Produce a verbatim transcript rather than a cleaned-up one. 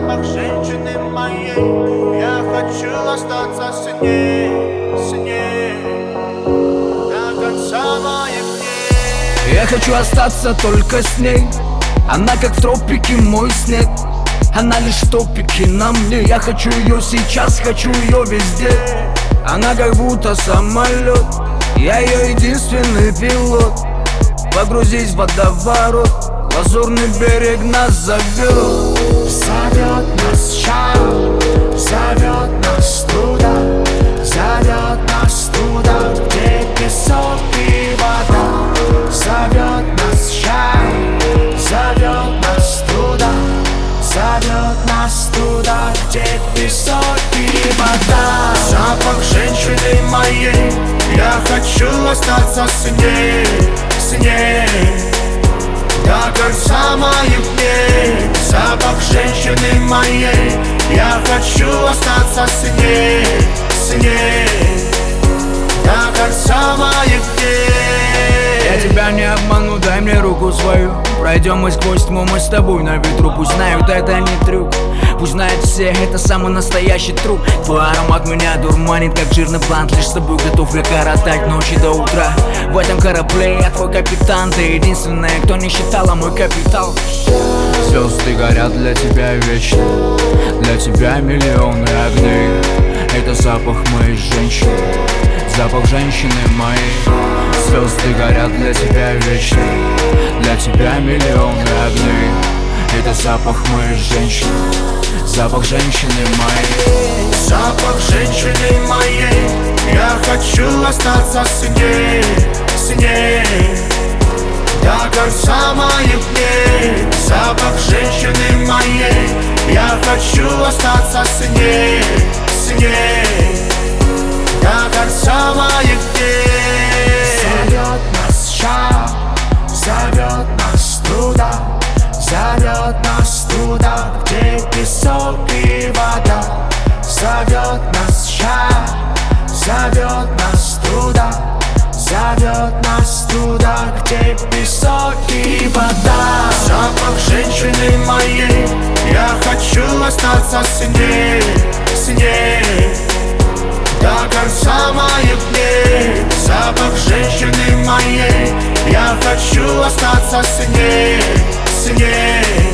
Запах женщины моей, я хочу остаться с ней, с ней до конца моих дней. Я хочу остаться только с ней. Она как в тропике мой снег. Она лишь в топике на мне. Я хочу ее сейчас, хочу ее везде. Она как будто самолет, я ее единственный пилот. Погрузись в водоворот, лазурный берег нас зовет. Зовет нас шаг, зовет нас туда, зовет нас туда, где песок и вода. Зовет нас шаг, зовет нас туда, зовет нас туда, где песок и вода. Запах женщины моей, я хочу остаться с ней, с ней до конца моих дней. Запах женщины моей, я хочу остаться с ней, с ней до конца моих дней. Я тебя не обману, дай мне руку свою. Пройдем мы сквозь тьму, мы с тобой на ветру. Пусть знают, это не трюк, пусть знают все, это самый настоящий труп. Твой аромат меня дурманит, как жирный блант. Лишь с тобой готов я коротать ночи до утра. В этом корабле я твой капитан. Ты единственная, кто не считала мой капитал. Звезды горят для тебя вечно, для тебя миллионы огней. Это запах моей женщины, запах женщины моей. Звезды горят для тебя вечно, для тебя миллионы огней. Это запах моей женщины, запах женщины моей. Запах женщины моей, я хочу остаться с ней, с ней до конца моих дней. Запах женщины моей, я хочу остаться с ней, с ней до конца моих дней. Зовет нас шаг, зовет нас туда, зовет нас туда, где песок и вода. Зовет нас шаг, зовет нас туда, зовет нас туда, где песок и вода. Запах женщины моей, я хочу остаться с ней, с ней до конца моих дней. Запах женщины моей, я хочу остаться с ней, с ней